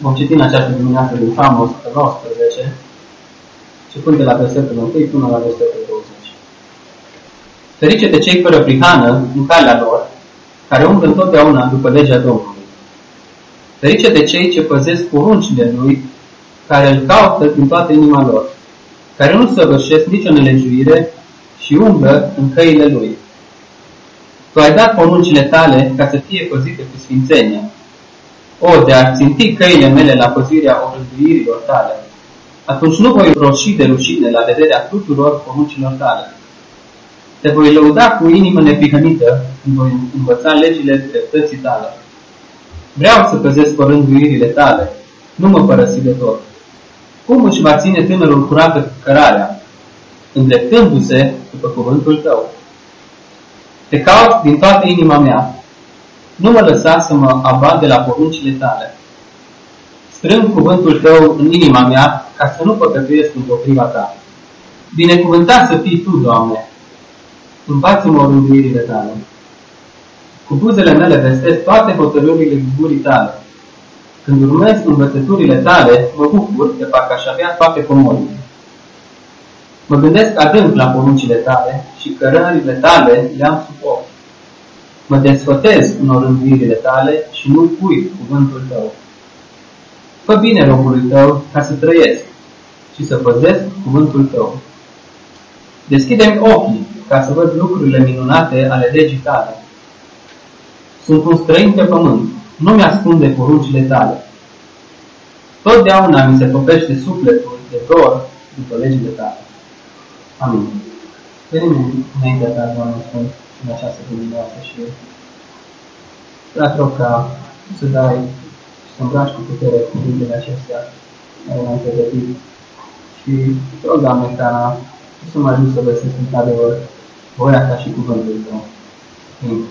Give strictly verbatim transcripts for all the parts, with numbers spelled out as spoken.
Vom citi în această dimineață din Psalmul o sută nouăsprezece, începând de la versetul unu până la versetul douăzeci. Ferice de cei fără prihană în calea lor, care umblă întotdeauna după legea Domnului. Ferice de cei ce păzesc poruncile Lui, care îl caută din toată inima lor, care nu săvârșesc nicio nelegiuire și umblă în căile Lui. Tu ai dat poruncile tale ca să fie păzite cu sfințenie. O, de a ținti căile mele la păzirea orânduirilor tale, atunci nu voi roși de rușine la vederea tuturor poruncilor tale. Te voi lăuda cu inimă neprihănită când voi învăța legile dreptății tale. Vreau să păzesc orânduirile tale, nu mă părăsi de tot. Cum își va ține tânărul curată cărarea, îndreptându-se după cuvântul tău? Te caut din toată inima mea. Nu mă lăsa să mă abat de la poruncile tale. Strâng cuvântul tău în inima mea ca să nu păcătuiesc împotriva ta. Binecuvântat să fii tu, Doamne. Învață-mă orânduirile tale. Cu buzele mele vestesc toate hotărârile gurii tale. Când urmez învățăturile tale, mă bucur de parcă aș avea toate comorile. Mă gândesc adânc la poruncile tale și cărările tale le-am sub ochi. Mă desfătez în orânduirile tale și nu uit cuvântul tău. Fă bine robului tău ca să trăiesc și să păzesc cuvântul tău. Deschide-mi ochii ca să văd lucrurile minunate ale legii tale. Sunt un străin pe pământ, nu mi-ascunde poruncile tale. Totdeauna mi se topește sufletul de dor după legile tale. Amin. Venim înaintea ta, Doamne Sfânt, în această dimineață și te rog ca să dai și să îmbraci cu putere cuvintele acestea care le-am pregătit și te rog, Doamne, ca să mă ajut să găsesc într-adevăr voia ta și cuvântul tău. Amin.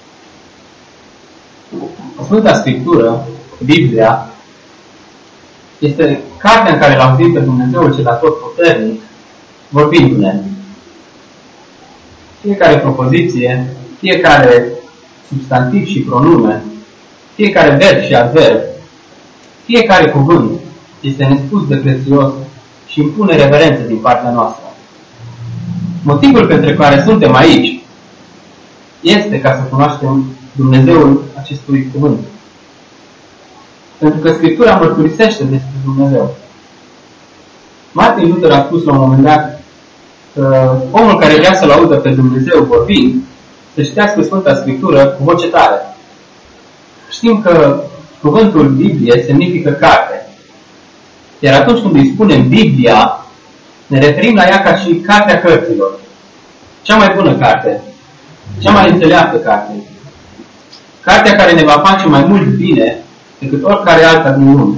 Sfânta Scriptură, Biblia, este cartea în care l-am auzit pe Dumnezeul cel Atotputernic vorbindu-ne. Fiecare propoziție, fiecare substantiv și pronume, fiecare verb și adverb, fiecare cuvânt este nespus de prețios și impune reverență din partea noastră. Motivul pentru care suntem aici este ca să cunoaștem Dumnezeul acestui cuvânt. Pentru că Scriptura mărturisește despre Dumnezeu. Martin Luther a spus la un moment dat că omul care vrea să-L audă pe Dumnezeu vorbind, să citească Sfânta Scriptură cu voce tare. Știm că cuvântul Biblie semnifică carte. Iar atunci când îi spunem Biblia, ne referim la ea ca și cartea cărților. Cea mai bună carte, cea mai înțeleaptă carte. Cartea care ne va face mai mult bine decât oricare alta din lume.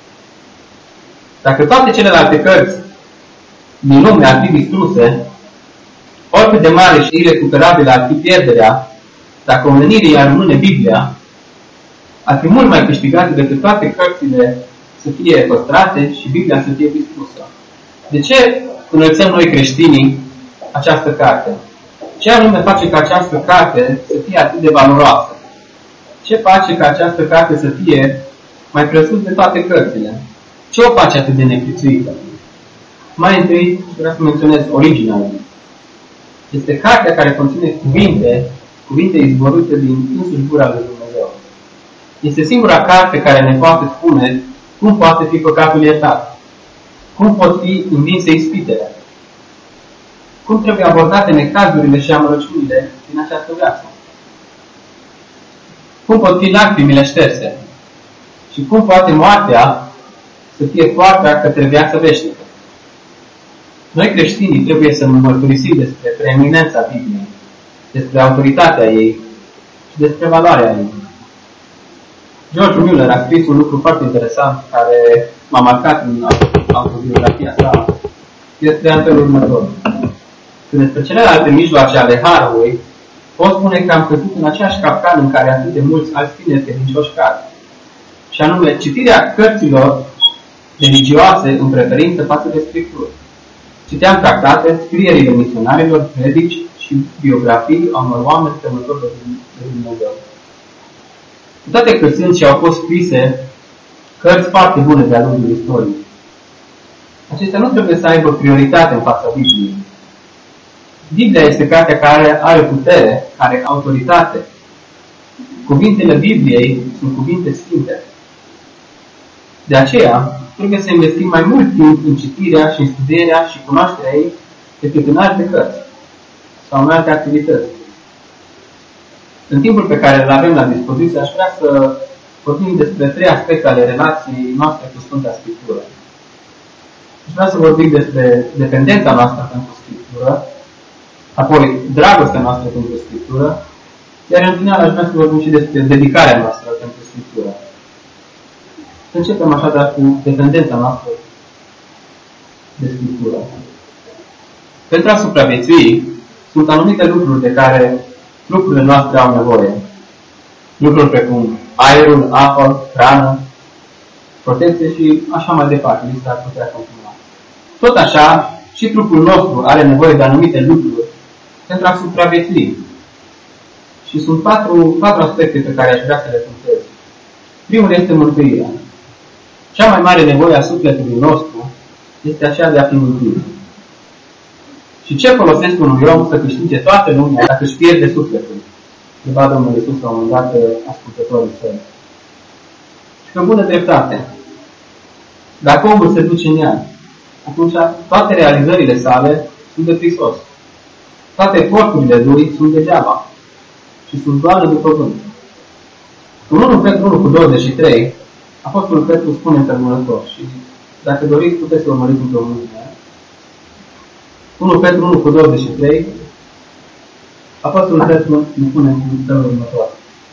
Dacă toate celelalte cărți din lume ar fi distruse, oricât de mare și irecuperabilă ar fi pierderea, dacă omenirii ar rămâne Biblia, ar fi mult mai câștigată decât toate cărțile să fie păstrate și Biblia să fie distrusă. De ce înălțăm noi creștinii această carte? Ce anume face ca această carte să fie atât de valoroasă? Ce face ca această carte să fie mai presus de toate cărțile? Ce o face atât de neprețuită? Mai întâi vreau să menționez originea ei. Este cartea care conține cuvinte, cuvinte izvorâte din însuși gura lui Dumnezeu. Este singura carte care ne poate spune cum poate fi păcatul iertat, cum pot fi învinse ispitele, cum trebuie abordate necazurile și amărăciunile din această viață, cum pot fi lacrimile șterse și cum poate moartea să fie poarta către viața veșnică. Noi creștinii trebuie să mărturisim despre preeminența Bibliei, despre autoritatea ei și despre valoarea ei. George Mueller a scris un lucru foarte interesant care m-a marcat în autobiografia sa. Este în felul următor. Că despre celelalte mijloace ale harului, pot spune că am căzut în aceeași capcană în care atât de mulți alți tineri credincioși cad. Și anume, citirea cărților religioase în preferință față de Scriptură. Citeam tractate, scrierile misionarilor, predici și biografii a unor oameni temători de Dumnezeu. Cu toate că sunt și au fost scrise cărți foarte bune de-a lungul istoriei. Acestea nu trebuie să aibă prioritate în fața Bibliei. Biblia este cartea care are putere, are autoritate. Cuvintele Bibliei sunt cuvinte sfinte. De aceea, trebuie să investim mai mult timp în citirea și în studierea și cunoașterea ei decât în alte cărți sau în alte activități. În timpul pe care îl avem la dispoziție, aș vrea să vorbim despre trei aspecte ale relației noastre cu Sfânta Scriptură. Aș vrea să vorbim despre dependența noastră pentru Scriptură, apoi dragostea noastră pentru Scriptură, iar în final aș vrea să vorbim și despre dedicarea noastră pentru Scriptură. Să începem așadar cu dependența noastră de Scriptură. Pentru a supraviețui, sunt anumite lucruri de care lucrurile noastre au nevoie. Lucruri precum aerul, apă, hrană, protecție și așa mai departe. Lista ar putea continua. Tot așa, și trupul nostru are nevoie de anumite lucruri pentru a supraviețui. Și sunt patru, patru aspecte pe care aș vrea să le punctez. Primul este mântuirea. Cea mai mare nevoie a sufletului nostru este aceea de a fi mântuit. Și ce folosește unui om să câștige toată lumea dacă își pierde sufletul? Întreba Domnul Iisus la un moment dat ascultătorii săi. Și pe bună dreptate. Dacă omul se duce în ea, atunci toate realizările sale sunt de prisos. Toate eforturile lui sunt degeaba și sunt doar după vânt. În unu Petru unu cu douăzeci și trei, Apostolul Petru spune în următor și dacă doriți puteți să urmăriți într-o mâine. unu Petru unu cu douăzeci și trei, Apostolul Petru ne spune în felul următor.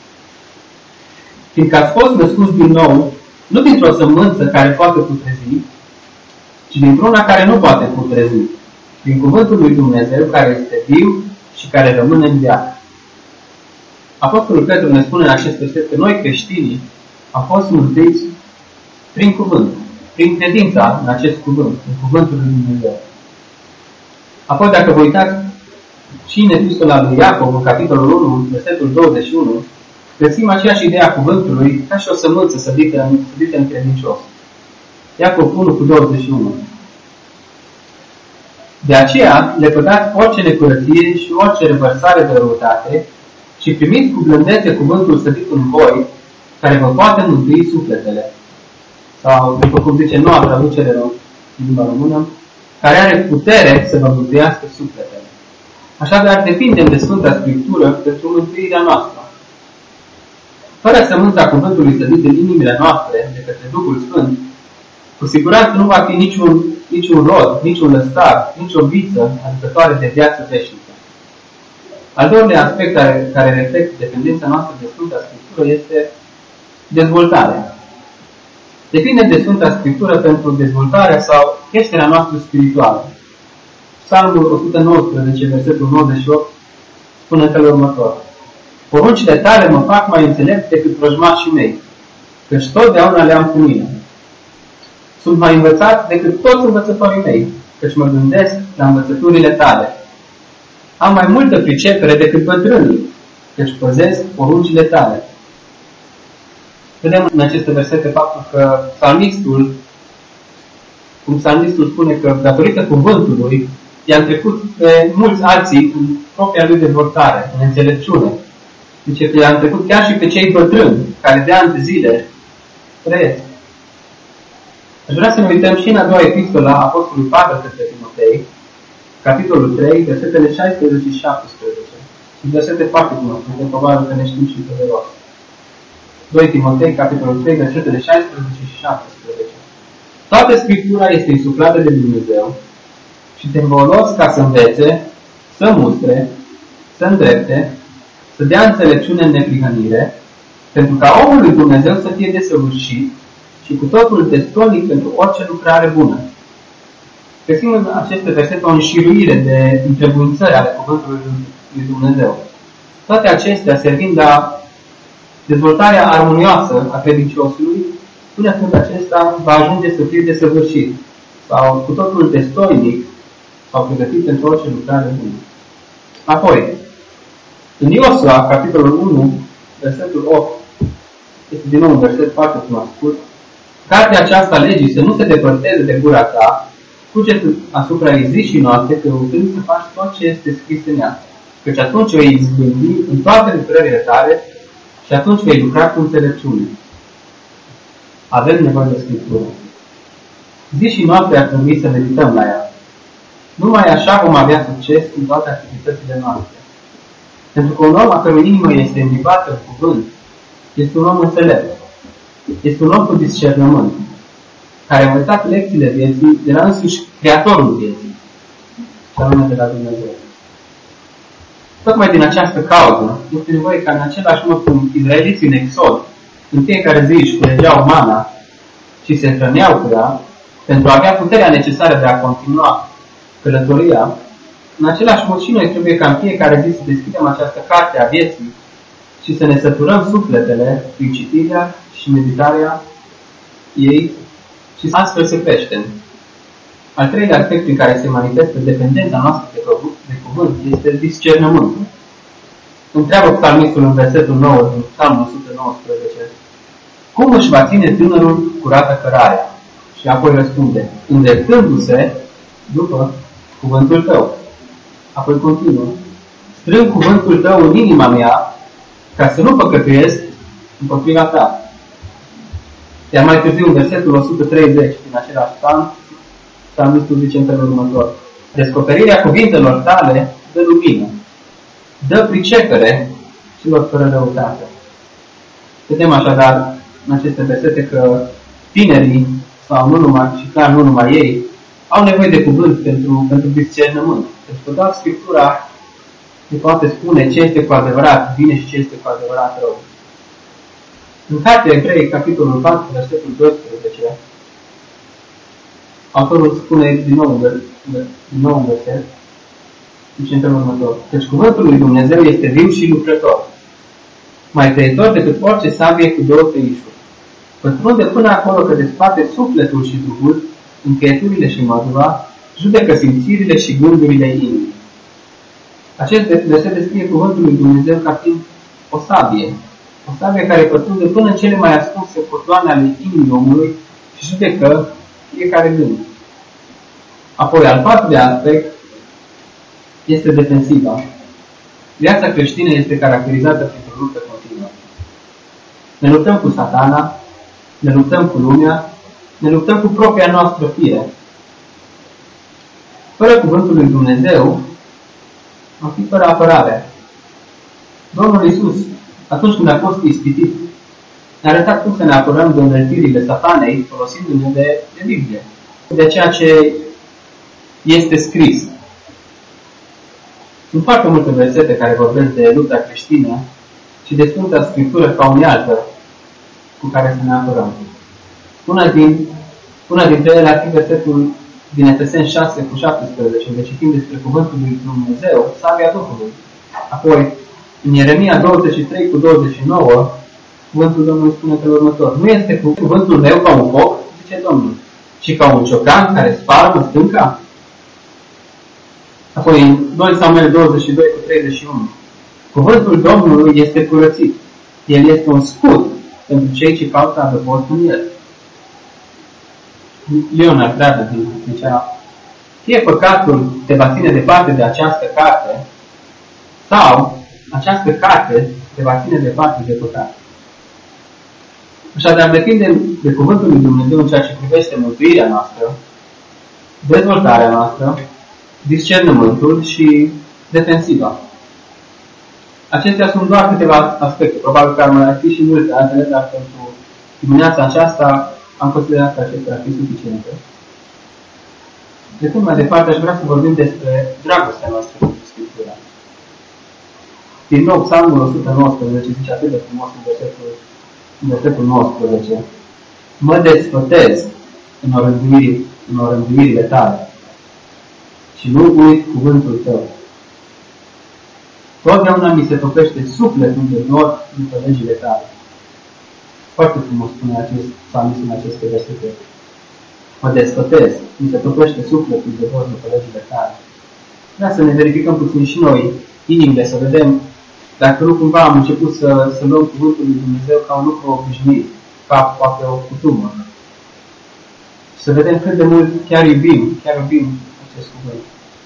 Fiindcă ați fost născuți din nou, nu dintr-o sămânță care poate putrezi, ci dintr-una care nu poate putrezi, din cuvântul lui Dumnezeu care este viu și care rămâne în viață. Apostolul Petru ne spune în acest verset că noi creștinii am fost mântuiți prin cuvânt, prin credința în acest cuvânt, în cuvântul lui Dumnezeu. Apoi, dacă vă uitați și în epistola lui Iacov, în capitolul unu, versetul douăzeci și unu, găsim aceeași idee a cuvântului ca și o sămânță sădită în, sădită în credincios. Iacov unu cu douăzeci și unu. De aceea, lepădați orice necurăție și orice revărsare de răutate și primiți cu blândețe cuvântul sădit în voi, care vă poate mântui sufletele. Sau, după cum zice noua traducere în limba română, care are putere să vă mântuiască sufletele. Așadar, depindem de Sfânta Scriptură pentru mântuirea noastră. Fără sămânța cuvântului sădit în inimile noastre de către Duhul Sfânt, cu siguranță nu va fi niciun, niciun rod, niciun lăstar, nicio viță aducătoare de viață veșnică. Al doilea aspect care, care reflectă dependența noastră de Sfânta Scriptură este dezvoltarea. Depinde de Sfânta Scriptură pentru dezvoltarea sau creșterea noastră spirituală. Psalmul o sută nouăsprezece, versetul nouăzeci și opt, spune în felul următor. Poruncile tale mă fac mai înțelept decât vrăjmașii mei, căci totdeauna le-am cu mine. Sunt mai învățat decât toți învățătorii mei, căci mă gândesc la învățăturile tale. Am mai multă pricepere decât bătrânii, căci păzesc poruncile tale. Vedem în aceste versete faptul că psalmistul, cum psalmistul spune că datorită cuvântului, i-a trecut pe mulți alții în propria lui dezvoltare, în înțelepciune. Deci că i-a trecut chiar și pe cei bătrâni, care de ani de zile trăiesc. Aș vrea să ne uităm și în a doua epistolă a Apostolului Pavel către Timotei, capitolul trei, versetele șaisprezece și șaptesprezece. Sunt versete foarte cunoscute, probabil că ne știm și pe de rost. doi Timotei, capitolul trei, versetele șaisprezece și șaptesprezece. Toată Scriptura este insuflată de Dumnezeu și te învolos ca să învețe, să mustre, să îndrepte, să dea înțelepciune în neprihănire, pentru ca omul lui Dumnezeu să fie desăvârșit și cu totul destonic pentru orice lucrare bună. Găsim în aceste versete o înșiruire de întrebuințări ale cuvântului lui Dumnezeu. Toate acestea servind la dezvoltarea armonioasă a credinciosului, până când acesta va ajunge să fie desăvârșit sau cu totul destoinic sau pregătit pentru orice lucrare bună. Apoi, în Iosua, capitolul unu, versetul opt, este din nou un verset foarte cunoscut, Cartea aceasta legii să nu se depărteze de gura ta, cugeți asupra ei zi și noapte, căutând să faci tot ce este scris în ea. Căci atunci vei izbândi în toate lucrările tale și atunci vei lucra cu înțelepciune. Avem nevoie de Scriptură. Zi și noapte ar trebui să medităm la ea. Numai așa vom avea succes în toate activitățile noastre. Pentru că un om a cărui inimă este îmbibată în cuvânt, este un om înțelept. Este un om cu discernământ, care a învățat lecțiile vieții de la însuși Creatorul vieții, și anume de la Dumnezeu. Tocmai din această cauză, este nevoie ca în același mod cum izraeliții în Exod, în fiecare zi își culegeau mana și se hrăneau cu ea, pentru a avea puterea necesară de a continua călătoria, în același mod și noi trebuie ca în fiecare zi să deschidem această carte a vieții și să ne săturăm sufletele prin citirea și meditarea ei și astfel se creștem. Al treilea aspect prin care se manifestă dependența noastră de, de cuvânt este discernământul. Întreabă psalmistul în versetul nouă din Psalmul o sută nouăsprezece: cum își va ține tânărul curată cărarea? Și apoi răspunde: îndreptându-se după cuvântul tău. Apoi continuă: strâng cuvântul tău în inima mea, ca să nu păcătuiesc împotriva ta. Iar mai târziu, în versetul o sută treizeci din același psalm, psalmistul zice în felul următor: descoperirea cuvintelor tale dă lumină, dă pricepere celor fără răutate. Vedem așadar în aceste versete că tinerii, sau nu numai, și clar nu numai ei, au nevoie de cuvânt pentru, pentru discernământ. Pentru că doar Scriptura ne poate spune ce este cu adevărat bine și ce este cu adevărat rău. În Cartea Evrei, capitolul patru, versetul doisprezece, autorul spune din nou, din nou un verset, zice în felul următor: căci cuvântul lui Dumnezeu este viu și lucrător, mai tăietor decât orice sabie cu două tăișuri, pătrunde până acolo că desparte sufletul și duhul, încheieturile și mădura, judecă simțirile și gândurile inimii. Acest verset descrie cuvântul lui Dumnezeu ca fiind o sabie, o sabie care pătrunde până în cele mai ascunse cotoane ale inimii omului și judecă fiecare gând. Apoi, al patrulea aspect este defensiva. Viața creștină este caracterizată printr-o luptă continuă. Ne luptăm cu Satana, ne luptăm cu lumea, ne luptăm cu propria noastră fire. Fără cuvântul lui Dumnezeu, am fi fără apărare. Domnul Iisus, atunci când a fost ispitit, ne-a arătat cum să ne apărăm de înălțirile Satanei, folosindu-ne de, de Biblie, de ceea ce este scris. Sunt foarte multe versete care vorbesc de lupta creștină și de Sfânta Scriptură ca unealtă cu care să ne apărăm. Una, din, una dintre ele ar fi versetul din Efeseni șase cu șaptesprezece, unde citim despre cuvântul lui Dumnezeu, sabia Duhului. Apoi, în Ieremia douăzeci și trei cu douăzeci și nouă, cuvântul Domnului spune pe următor: nu este cuvântul meu ca un foc, zice Domnul, ci ca un ciocan care spargă stânca? Apoi, în doi Samuel douăzeci și doi cu treizeci și unu, cuvântul Domnului este curățit. El este un scut pentru cei ce caută adăpost în el. Leonard Bradley zicea: fie păcatul te va ține departe de această carte, sau această carte te va ține departe de păcat. Așadar, depinde de cuvântul lui Dumnezeu în ceea ce privește mântuirea noastră, dezvoltarea noastră, discernământul și defensiva. Acestea sunt doar câteva aspecte. Probabil că ar mai fi și multe altele, dar pentru dimineața aceasta am considerat că acestea ar fi suficiente. De când mai departe, aș vrea să vorbim despre dragostea noastră cu Scriptura. Din nou, Psalmul o sută nouăsprezece zice atât de frumos în versetul, în versetul nouăsprezece: mă desfătez în orânduirile, în orânduirile tale și nu uit cuvântul tău. Totdeauna mi se topește sufletul de dor după legile tale. Foarte frumos spune acest psalmist în aceste versete. Mă desfătez, mi se topește sufletul de dor după legile tale. Vreau să ne verificăm puțin și noi inimile, să vedem dacă nu cumva am început să, să luăm cuvântul lui Dumnezeu ca un lucru obișnuit, ca poate o cutumă. Și să vedem cât de mult chiar iubim, chiar iubim acest cuvânt.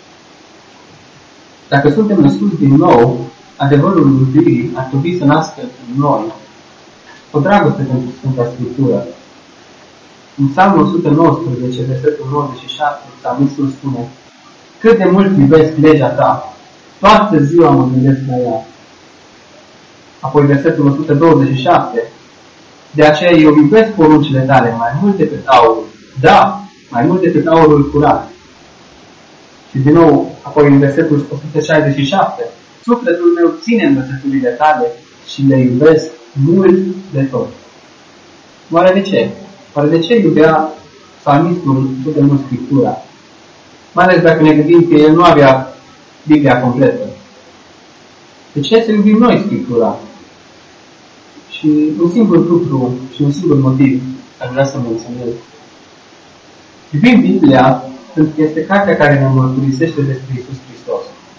Dacă suntem născuți din nou, adevărul mântuirii ar trebui să nască în noi o dragoste pentru Sfânta Scriptură. În Psalmul o sută nouăsprezece, versetul nouăzeci și șapte, psalmistul spune: cât de mult iubesc legea ta, toată ziua mă gândesc la ea. Apoi versetul o sută douăzeci și șapte, de aceea eu iubesc poruncile tale mai mult decât aurul. Da, mai mult decât aurul curat. Și din nou, apoi în versetul o sută șaizeci și șapte, sufletul meu ține învățăturile tale și le iubesc mult de tot. Oare de ce? Oare de ce iubea psalmistul atât de mult Scriptura? Mai ales dacă ne gândim că el nu avea Biblia completă. De ce să iubim noi Scriptura? Și un singur lucru și un singur motiv aș vrea să menționez. Iubim Biblia pentru că este cartea care ne mărturisește despre Iisus Hristos.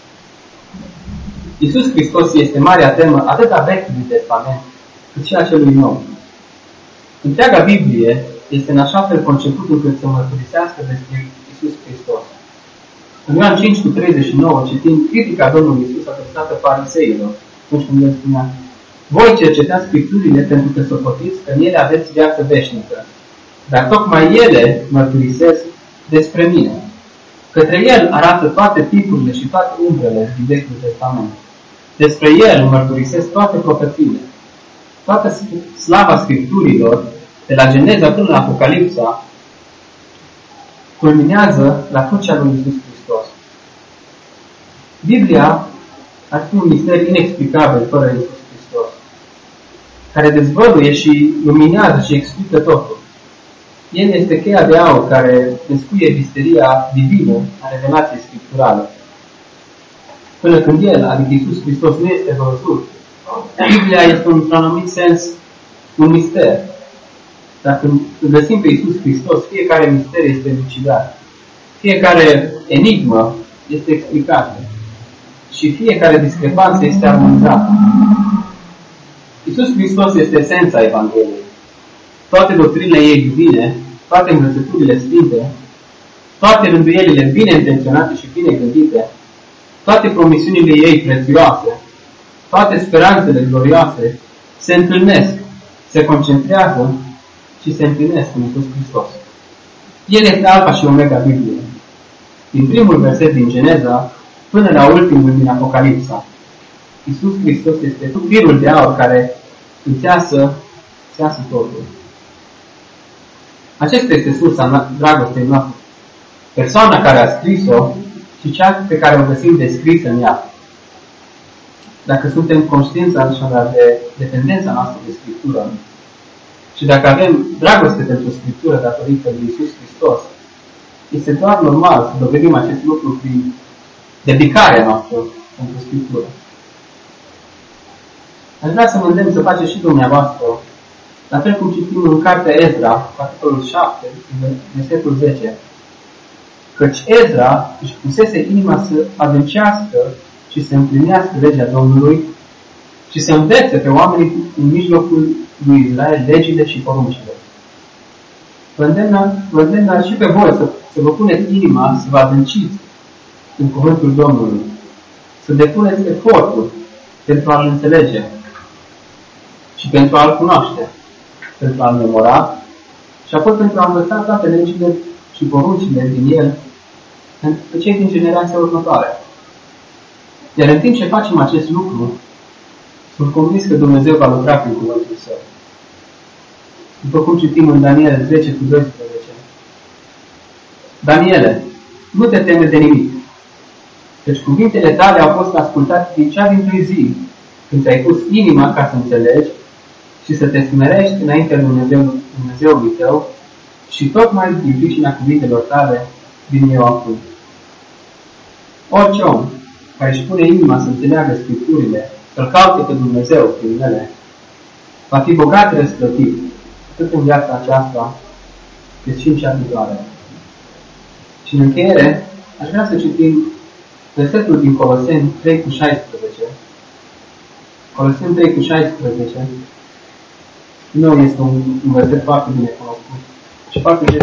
Iisus Hristos este marea temă atât a Vechiului Testament cât și a celui nou. Întreaga Biblie este în așa fel conceput încât să mărturisească despre Iisus Hristos. În Ioan cinci cu treizeci și nouă citim critica Domnului Iisus adresată fariseilor, atunci când el spunea: voi cercetați Scripturile pentru că socotiți că în ele aveți viață veșnică, dar tocmai ele mărturisesc despre mine. Către el arată toate tipurile și toate umbrele din Vechiul Testament. Despre el mărturisesc toate profețiile. Toată slava Scripturilor, de la Geneza până la Apocalipsa, culminează la crucea lui Iisus Hristos. Biblia ar fi un mister inexplicabil fără Iisus Hristos, care dezvăluie și luminează și explică totul. El este cheia de aur care descuie misteria divină a revelației scripturale. Până când El, adică Iisus Hristos, nu este văzut, Biblia este într-un anumit sens un mister. Dar când găsim pe Iisus Hristos, fiecare mister este elucidat. Fiecare enigmă este explicată. Și fiecare discrepanță este armonizată. Iisus Hristos este esența Evangheliei. Toate doctrinele ei divine, toate învățăturile sfinte, toate rânduielile bine intenționate și bine gândite, toate promisiunile ei prețioase, toate speranțele glorioase se întâlnesc, se concentrează și se împlinesc în Iisus Hristos. El este alfa și omega Bibliei. Din primul verset din Geneza până la ultimul din Apocalipsa, Iisus Hristos este firul de aur care înțeasă, înțeasă totul. Acesta este sursa dragostei noastre. Persoana care a scris-o și cea pe care o găsim descrisă în ea. Dacă suntem conștienți așadar de dependența noastră de Scriptură și dacă avem dragoste pentru Scriptură datorită lui Iisus Hristos, este doar normal să dovedim acest lucru prin dedicarea noastră pentru Scriptură. Aș vrea să mă îndemn să faceți și dumneavoastră, la fel cum citim în cartea Ezra, capitolul șapte, versetul zece, căci Ezra își pusese inima să adâncească și să împlinească legea Domnului și să învețe pe oamenii în mijlocul lui Israel legile și poruncile. Vă îndemn și pe voi să, să vă puneți inima, să vă adânciți în cuvântul Domnului, să depuneți efortul pentru a-L înțelege și pentru a-L cunoaște, pentru a-L memora și apoi pentru a învăța toate legile și poruncile din El pe cei din generația următoare. Iar în timp ce facem acest lucru, sunt convins că Dumnezeu va lucra prin cuvântul Său. După cum citim în Daniel zece cu doisprezece. Daniele, nu te teme de nimic, căci cuvintele tale au fost ascultate din cea dintâi zi, când ți-ai pus inima ca să înțelegi și să te smerești înaintea lui Dumnezeu, Dumnezeului tău și tocmai din pricina cuvintelor tale din eu acum. Orice om care își pune inima să înțeleagă Scripturile, să-L caute pe Dumnezeu prin ele, va fi bogat răsplătit, atât în viața aceasta, cât și în cea viitoare. Și în încheiere, aș vrea să citim versetul din Coloseni trei cu șaisprezece. Coloseni trei cu șaisprezece. Nu este un, un verset foarte bine cunoscut și foarte des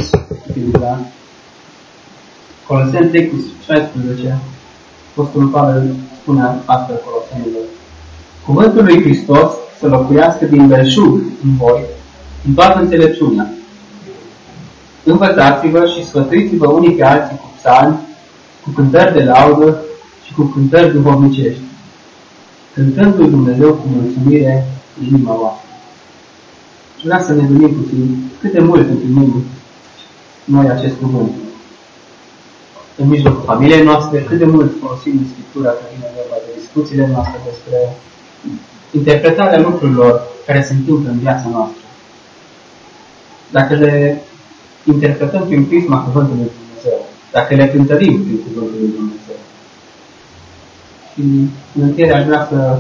utiliza. Coloseni trei cu șaisprezece, Apostolul Pavel spune astfel Colosenilor: Cuvântul lui Hristos să locuiască din belșug în voi, în toată înțelepciunea. Învățați-vă și sfătuiți-vă unii pe alții cu psalmi, cu cântări de laudă și cu cântări duhovnicești, cântând lui Dumnezeu cu mulțumire în inima voastră. Și vreau să ne gândim puțin cât de mult întâlnim noi acest cuvânt. În mijlocul familiei noastre, cât de mult folosim în Scriptura când vine vorba de discuțiile noastre despre interpretarea lucrurilor care se întâmplă în viața noastră. Dacă le interpretăm prin prisma cuvântului lui Dumnezeu, dacă le cântărim prin cuvântul lui Dumnezeu. Și în încheiere aș vrea să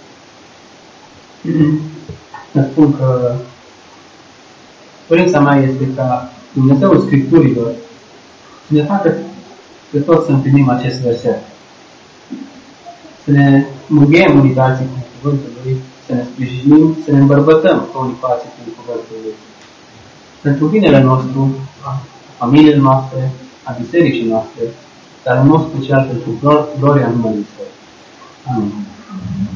să spun că dorința mea este ca Dumnezeul Scripturilor să ne facă pe toți să împlinim acest verset. Să ne mângâiem unii pe alții cu cuvântul Lui, să ne sprijinim, să ne îmbărbătăm pe unii pe alții cu cuvântul Lui. Pentru binele nostru, a familiei noastre, a bisericii noastre, dar în mod special pentru gloria numele Său. Amin.